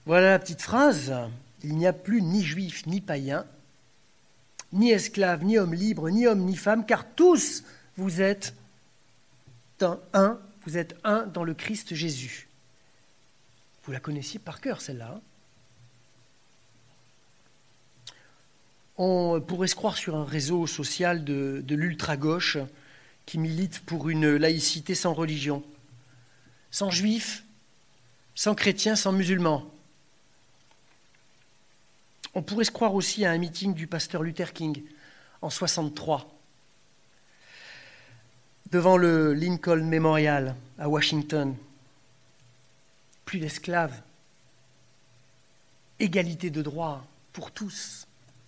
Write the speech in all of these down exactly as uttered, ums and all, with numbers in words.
Voilà la petite phrase. Il n'y a plus ni juif ni païen, ni esclave, ni homme libre, ni homme, ni femme, car tous vous êtes un, vous êtes un dans le Christ Jésus. Vous la connaissiez par cœur, celle-là. Hein? On pourrait se croire sur un réseau social de, de l'ultra-gauche qui milite pour une laïcité sans religion, sans juifs, sans chrétiens, sans musulmans. On pourrait se croire aussi à un meeting du pasteur Luther King en soixante-trois, devant le Lincoln Memorial à Washington. Plus d'esclaves, égalité de droits pour tous.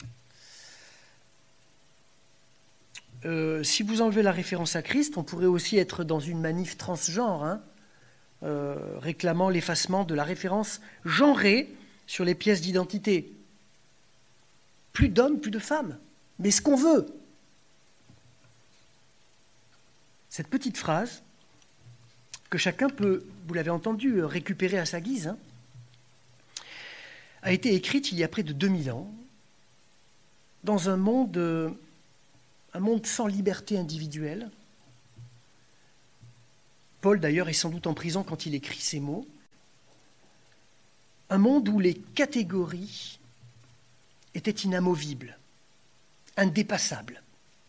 Euh, si vous enlevez la référence à Christ, on pourrait aussi être dans une manif transgenre, hein, euh, réclamant l'effacement de la référence genrée sur les pièces d'identité. Plus d'hommes, plus de femmes, mais ce qu'on veut. Cette petite phrase, que chacun peut, vous l'avez entendu, récupérer à sa guise, hein, a été écrite il y a près de deux mille ans, dans un monde... Euh, Un monde sans liberté individuelle. Paul, d'ailleurs, est sans doute en prison quand il écrit ces mots. Un monde où les catégories étaient inamovibles, indépassables.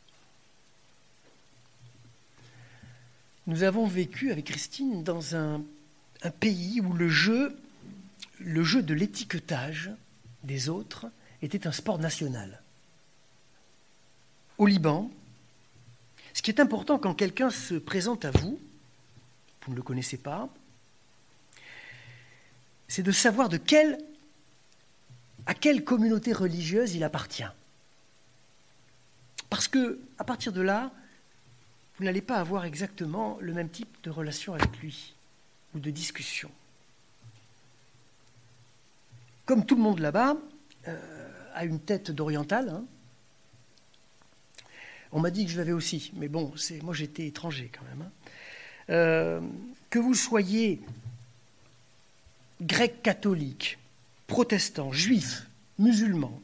Nous avons vécu avec Christine dans un, un pays où le jeu, le jeu de l'étiquetage des autres était un sport national. Au Liban, ce qui est important quand quelqu'un se présente à vous, vous ne le connaissez pas, c'est de savoir de quelle, à quelle communauté religieuse il appartient. Parce que, à partir de là, vous n'allez pas avoir exactement le même type de relation avec lui ou de discussion. Comme tout le monde là-bas euh, a une tête d'oriental, hein, on m'a dit que je l'avais aussi, mais bon, c'est, moi j'étais étranger quand même. Hein. Euh, que vous soyez grec catholique, protestant, juif, musulman,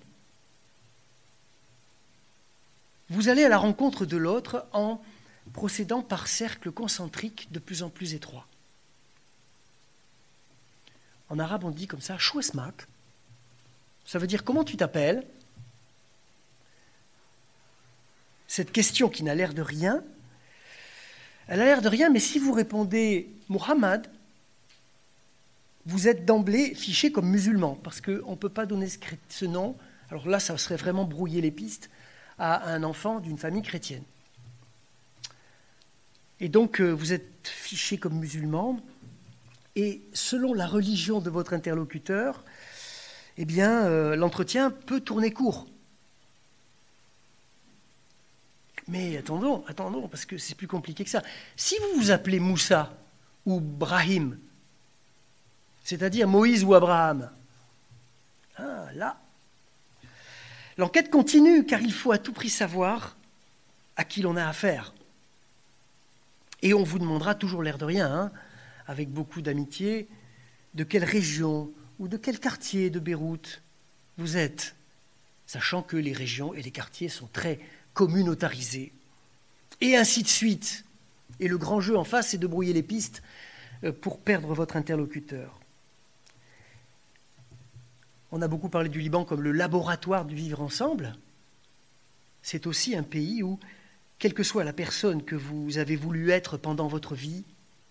vous allez à la rencontre de l'autre en procédant par cercles concentriques de plus en plus étroits. En arabe, on dit comme ça, chouesmak. Ça veut dire comment tu t'appelles ? Cette question qui n'a l'air de rien, elle a l'air de rien, mais si vous répondez Muhammad, vous êtes d'emblée fiché comme musulman, parce qu'on ne peut pas donner ce, ce nom. Alors là, ça serait vraiment brouiller les pistes à un enfant d'une famille chrétienne. Et donc, vous êtes fiché comme musulman, et selon la religion de votre interlocuteur, eh bien, euh, l'entretien peut tourner court. Mais attendons, attendons, parce que c'est plus compliqué que ça. Si vous vous appelez Moussa ou Brahim, c'est-à-dire Moïse ou Abraham, ah, là, l'enquête continue, car il faut à tout prix savoir à qui l'on a affaire. Et on vous demandera toujours l'air de rien, hein, avec beaucoup d'amitié, de quelle région ou de quel quartier de Beyrouth vous êtes, sachant que les régions et les quartiers sont très communautarisés, et ainsi de suite. Et le grand jeu en face, c'est de brouiller les pistes pour perdre votre interlocuteur. On a beaucoup parlé du Liban comme le laboratoire du vivre ensemble. C'est aussi un pays où, quelle que soit la personne que vous avez voulu être pendant votre vie,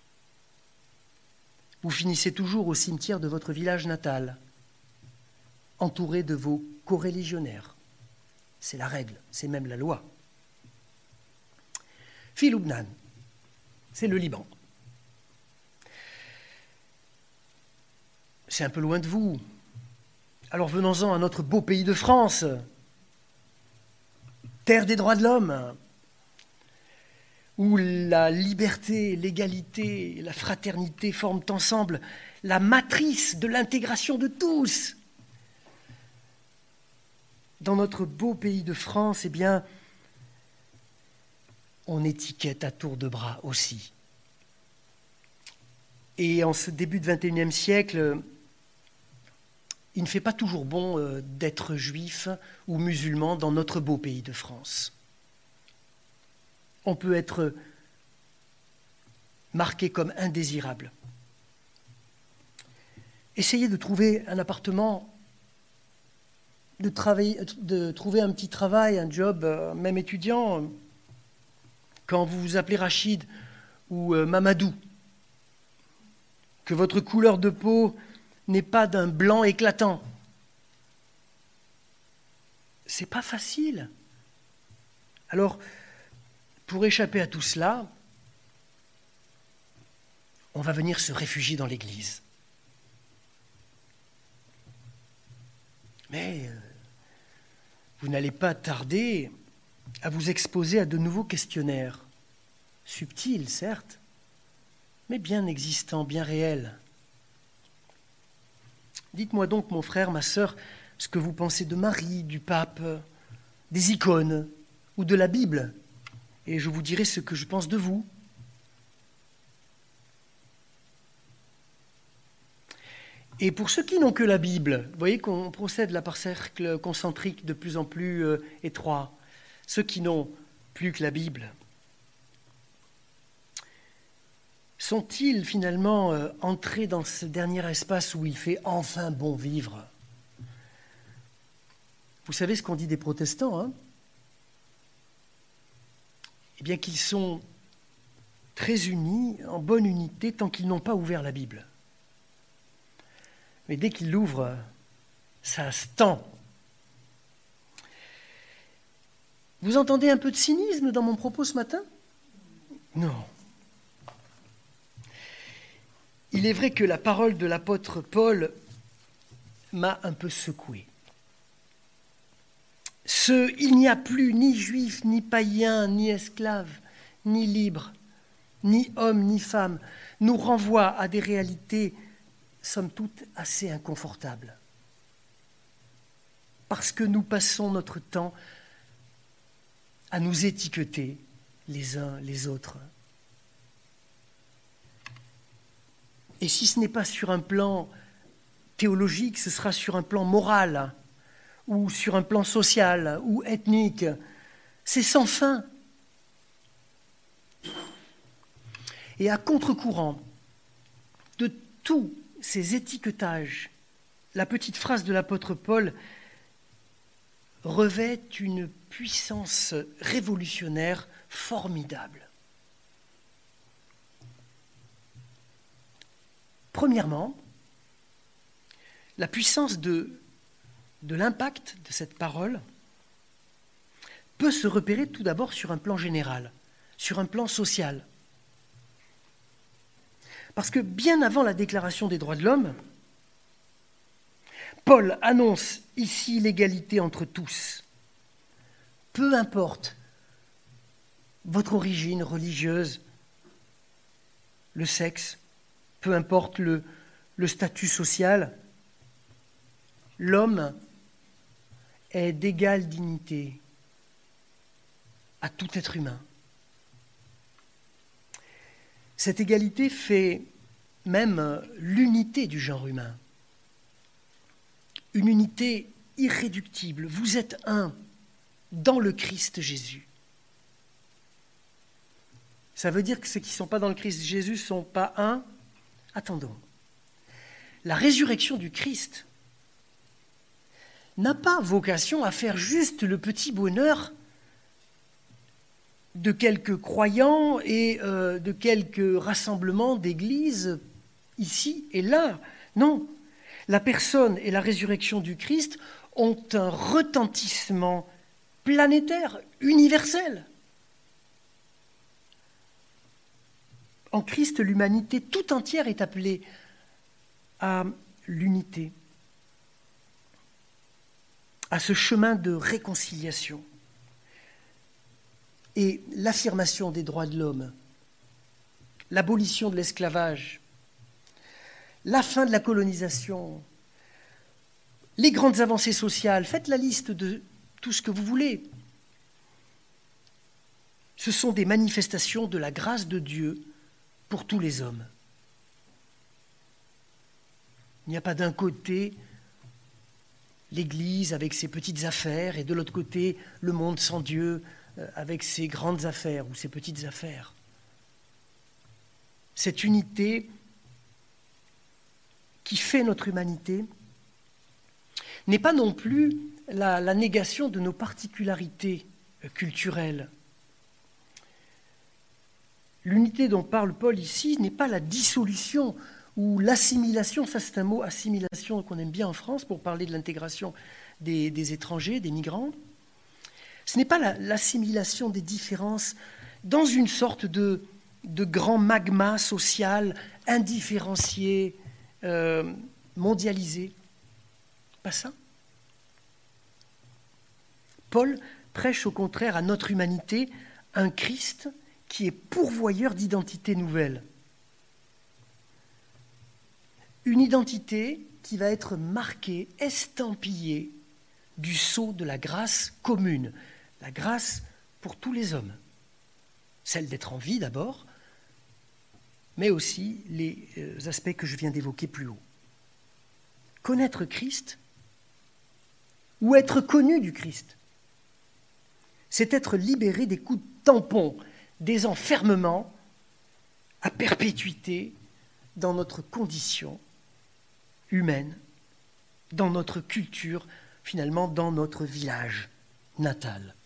vous finissez toujours au cimetière de votre village natal, entouré de vos coreligionnaires. C'est la règle, c'est même la loi. Fi Lubnan, c'est le Liban. C'est un peu loin de vous. Alors venons-en à notre beau pays de France, terre des droits de l'homme, où la liberté, l'égalité, la fraternité forment ensemble la matrice de l'intégration de tous. Dans notre beau pays de France, eh bien, on étiquette à tour de bras aussi. Et en ce début du vingt et unième siècle, il ne fait pas toujours bon euh, d'être juif ou musulman dans notre beau pays de France. On peut être marqué comme indésirable. Essayez de trouver un appartement, de, travailler, de trouver un petit travail, un job, euh, même étudiant, quand vous vous appelez Rachid ou euh, Mamadou, que votre couleur de peau n'est pas d'un blanc éclatant. C'est pas facile. Alors, pour échapper à tout cela, on va venir se réfugier dans l'Église. Mais euh, vous n'allez pas tarder à vous exposer à de nouveaux questionnaires, subtils certes, mais bien existants, bien réels. Dites-moi donc, mon frère, ma sœur, ce que vous pensez de Marie, du pape, des icônes ou de la Bible, et je vous dirai ce que je pense de vous. Et pour ceux qui n'ont que la Bible, vous voyez qu'on procède là par cercles concentriques de plus en plus euh, étroits. Ceux qui n'ont plus que la Bible, sont-ils finalement euh, entrés dans ce dernier espace où il fait enfin bon vivre? Vous savez ce qu'on dit des protestants, hein? Eh bien qu'ils sont très unis, en bonne unité, tant qu'ils n'ont pas ouvert la Bible. Mais dès qu'ils l'ouvrent, ça se tend. Vous entendez un peu de cynisme dans mon propos ce matin? Non. Il est vrai que la parole de l'apôtre Paul m'a un peu secoué. Ce « il n'y a plus ni juif, ni païen, ni esclave, ni libre, ni homme, ni femme » nous renvoie à des réalités somme toute assez inconfortables. Parce que nous passons notre temps à nous étiqueter les uns les autres. Et si ce n'est pas sur un plan théologique, ce sera sur un plan moral, ou sur un plan social, ou ethnique. C'est sans fin. Et à contre-courant de tous ces étiquetages, la petite phrase de l'apôtre Paul revêt une puissance révolutionnaire formidable. Premièrement, la puissance de, de l'impact de cette parole peut se repérer tout d'abord sur un plan général, sur un plan social. Parce que bien avant la Déclaration des droits de l'homme, Paul annonce ici l'égalité entre tous. Peu importe votre origine religieuse, le sexe, peu importe le, le statut social, l'homme est d'égale dignité à tout être humain. Cette égalité fait même l'unité du genre humain. Une unité irréductible. Vous êtes un dans le Christ Jésus. Ça veut dire que ceux qui ne sont pas dans le Christ Jésus ne sont pas un? Attendons. La résurrection du Christ n'a pas vocation à faire juste le petit bonheur de quelques croyants et euh, de quelques rassemblements d'églises ici et là. Non, la personne et la résurrection du Christ ont un retentissement planétaire, universel. En Christ, l'humanité tout entière est appelée à l'unité, à ce chemin de réconciliation. Et l'affirmation des droits de l'homme, l'abolition de l'esclavage, la fin de la colonisation, les grandes avancées sociales, faites la liste de tout ce que vous voulez. Ce sont des manifestations de la grâce de Dieu pour tous les hommes. Il n'y a pas d'un côté l'Église avec ses petites affaires et de l'autre côté, le monde sans Dieu euh, avec ses grandes affaires ou ses petites affaires. Cette unité qui fait notre humanité n'est pas non plus la, la négation de nos particularités culturelles. L'unité dont parle Paul ici n'est pas la dissolution ou l'assimilation, ça c'est un mot, assimilation, qu'on aime bien en France pour parler de l'intégration des, des étrangers, des migrants. Ce n'est pas la, l'assimilation des différences dans une sorte de, de grand magma social indifférencié, euh, mondialisé. Pas ça. Paul prêche au contraire à notre humanité un Christ qui est pourvoyeur d'identité nouvelle. Une identité qui va être marquée, estampillée du sceau de la grâce commune, la grâce pour tous les hommes. Celle d'être en vie d'abord, mais aussi les aspects que je viens d'évoquer plus haut. Connaître Christ ou être connu du Christ, c'est être libéré des coups de tampon, des enfermements à perpétuité dans notre condition humaine, dans notre culture, finalement dans notre village natal.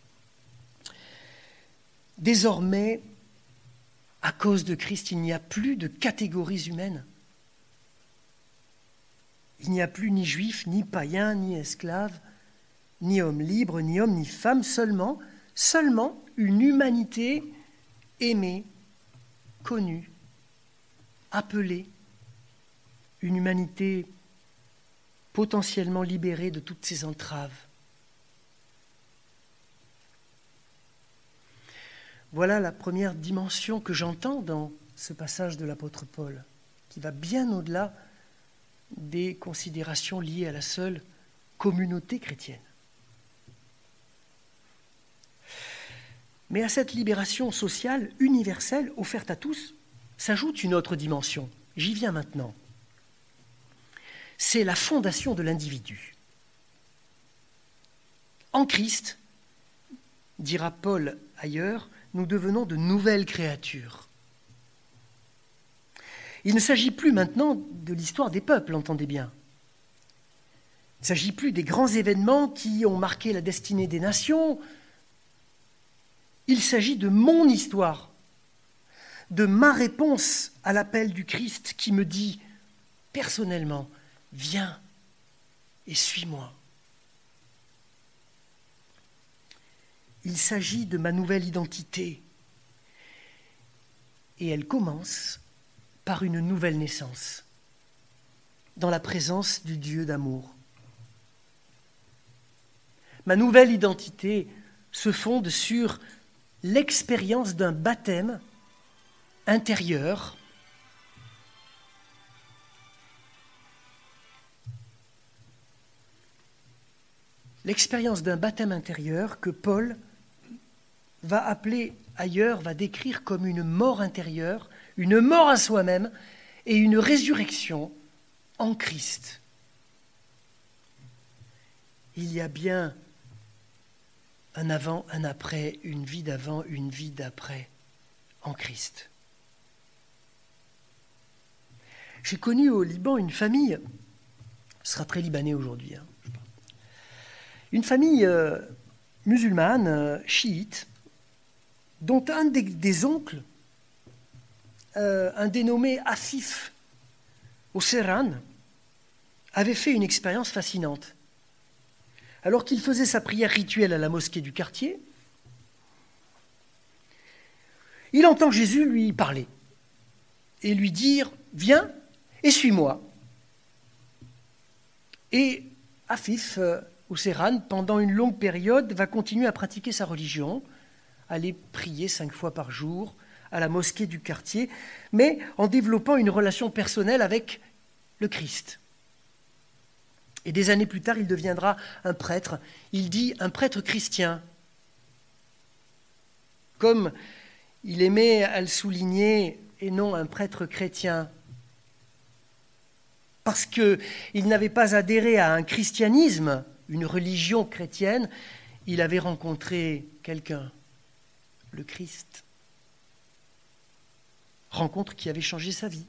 Désormais, à cause de Christ, il n'y a plus de catégories humaines. Il n'y a plus ni juif, ni païen, ni esclave, ni homme libre, ni homme, ni femme, seulement, seulement une humanité aimée, connue, appelée, une humanité potentiellement libérée de toutes ses entraves. Voilà la première dimension que j'entends dans ce passage de l'apôtre Paul, qui va bien au-delà des considérations liées à la seule communauté chrétienne. Mais à cette libération sociale universelle offerte à tous s'ajoute une autre dimension. J'y viens maintenant. C'est la fondation de l'individu. En Christ, dira Paul ailleurs, nous devenons de nouvelles créatures. Il ne s'agit plus maintenant de l'histoire des peuples, entendez bien. Il ne s'agit plus des grands événements qui ont marqué la destinée des nations. Il s'agit de mon histoire, de ma réponse à l'appel du Christ qui me dit personnellement, viens et suis-moi. Il s'agit de ma nouvelle identité et elle commence par une nouvelle naissance, dans la présence du Dieu d'amour. Ma nouvelle identité se fonde sur l'expérience d'un baptême intérieur l'expérience d'un baptême intérieur que Paul va appeler ailleurs, va décrire comme une mort intérieure, une mort à soi-même et une résurrection en Christ. Il y a bien un avant, un après, une vie d'avant, une vie d'après en Christ. J'ai connu au Liban une famille, ce sera très libanais aujourd'hui, hein, une famille euh, musulmane, euh, chiite, dont un des, des oncles, euh, un dénommé Afif au Serran, avait fait une expérience fascinante. Alors qu'il faisait sa prière rituelle à la mosquée du quartier, il entend Jésus lui parler et lui dire « Viens et suis-moi ». Et Afif, euh, au Serran, pendant une longue période, va continuer à pratiquer sa religion, aller prier cinq fois par jour à la mosquée du quartier, mais en développant une relation personnelle avec le Christ. Et des années plus tard, il deviendra un prêtre. Il dit un prêtre chrétien. Comme il aimait à le souligner, et non un prêtre chrétien. Parce qu'il n'avait pas adhéré à un christianisme, une religion chrétienne, il avait rencontré quelqu'un, le Christ. Rencontre qui avait changé sa vie.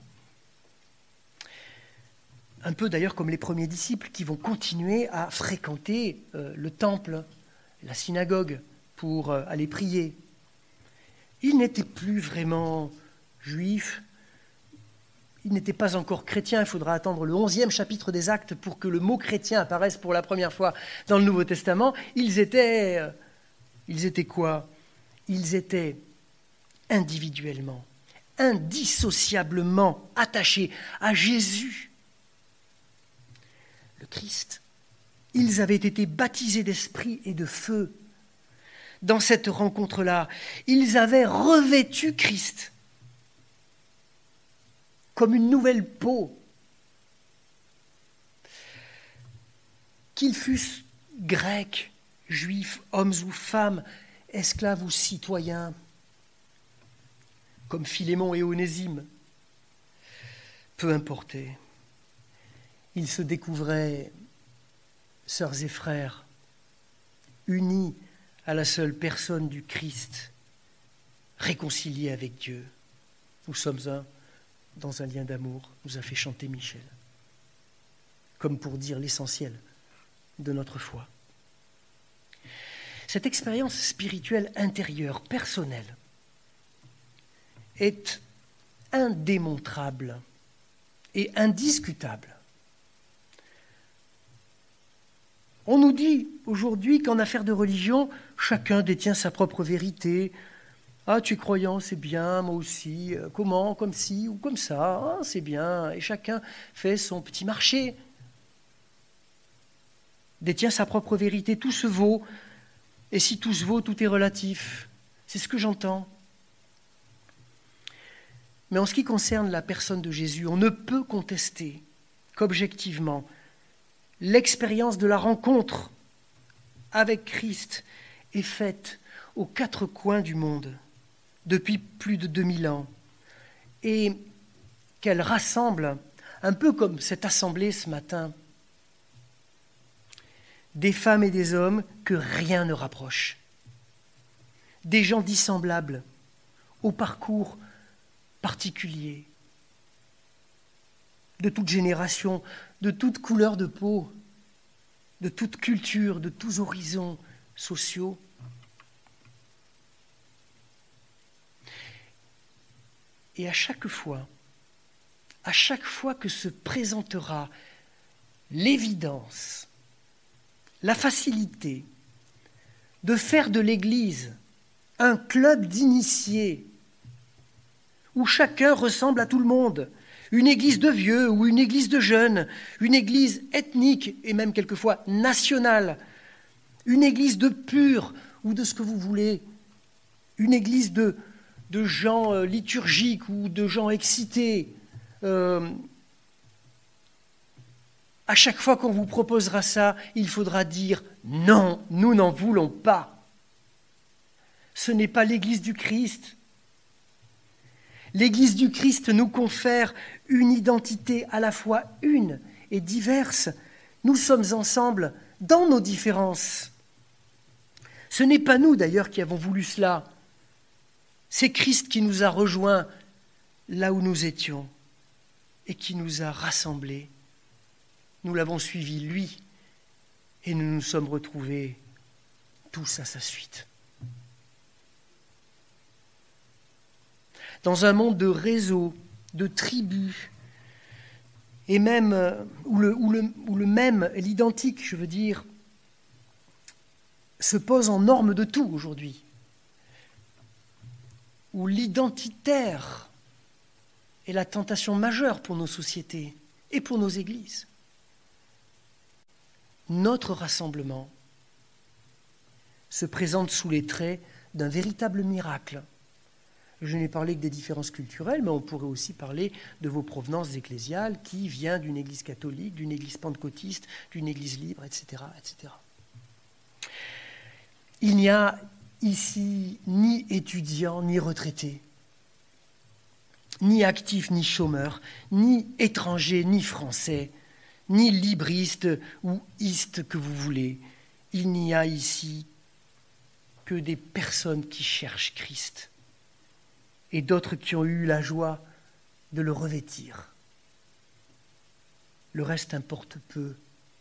Un peu d'ailleurs comme les premiers disciples qui vont continuer à fréquenter euh, le temple, la synagogue, pour euh, aller prier. Ils n'étaient plus vraiment juifs, ils n'étaient pas encore chrétiens, il faudra attendre le onzième chapitre des Actes pour que le mot chrétien apparaisse pour la première fois dans le Nouveau Testament. Ils étaient, euh, ils étaient quoi ? Ils étaient individuellement, indissociablement attachés à Jésus, le Christ. Ils avaient été baptisés d'esprit et de feu. Dans cette rencontre-là, ils avaient revêtu Christ comme une nouvelle peau. Qu'ils fussent grecs, juifs, hommes ou femmes, esclaves ou citoyens, comme Philémon et Onésime, peu importait. Ils se découvraient sœurs et frères, unis à la seule personne du Christ, réconciliés avec Dieu. Nous sommes un dans un lien d'amour, nous a fait chanter Michel, comme pour dire l'essentiel de notre foi. Cette expérience spirituelle intérieure, personnelle, est indémontrable et indiscutable. On nous dit aujourd'hui qu'en affaire de religion, chacun détient sa propre vérité. Ah, tu es croyant, c'est bien, moi aussi. Comment, comme ci ou comme ça, ah, c'est bien. Et chacun fait son petit marché. Détient sa propre vérité, tout se vaut. Et si tout se vaut, tout est relatif. C'est ce que j'entends. Mais en ce qui concerne la personne de Jésus, on ne peut contester qu'objectivement, l'expérience de la rencontre avec Christ est faite aux quatre coins du monde depuis plus de deux mille ans et qu'elle rassemble, un peu comme cette assemblée ce matin, des femmes et des hommes que rien ne rapproche, des gens dissemblables au parcours particulier, de toute génération, de toute couleur de peau, de toute culture, de tous horizons sociaux. Et à chaque fois, à chaque fois que se présentera l'évidence, la facilité de faire de l'Église un club d'initiés où chacun ressemble à tout le monde, une église de vieux ou une église de jeunes, une église ethnique et même quelquefois nationale, une église de purs ou de ce que vous voulez, une église de, de gens euh, liturgiques ou de gens excités. Euh, à chaque fois qu'on vous proposera ça, il faudra dire « Non, nous n'en voulons pas ». Ce n'est pas l'église du Christ. L'Église du Christ nous confère une identité à la fois une et diverse. Nous sommes ensemble dans nos différences. Ce n'est pas nous d'ailleurs qui avons voulu cela. C'est Christ qui nous a rejoints là où nous étions et qui nous a rassemblés. Nous l'avons suivi, lui, et nous nous sommes retrouvés tous à sa suite. Dans un monde de réseaux, de tribus, et même où le, où le, où le même, l'identique, je veux dire, se pose en norme de tout aujourd'hui, où l'identitaire est la tentation majeure pour nos sociétés et pour nos églises. Notre rassemblement se présente sous les traits d'un véritable miracle. Je n'ai parlé que des différences culturelles, mais on pourrait aussi parler de vos provenances ecclésiales, qui vient d'une église catholique, d'une église pentecôtiste, d'une église libre, et cetera, et cetera. Il n'y a ici ni étudiants, ni retraités. ni actifs, ni chômeurs, ni étrangers, ni français, ni libristes ou istes que vous voulez. Il n'y a ici que des personnes qui cherchent Christ et d'autres qui ont eu la joie de le revêtir. Le reste importe peu.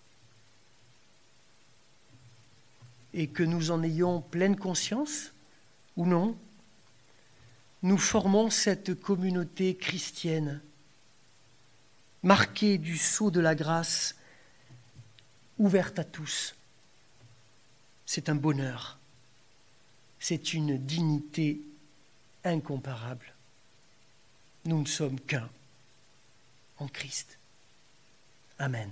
Et que nous en ayons pleine conscience ou non, nous formons cette communauté chrétienne, marquée du sceau de la grâce, ouverte à tous. C'est un bonheur, c'est une dignité incomparable. Nous ne sommes qu'un en Christ. Amen.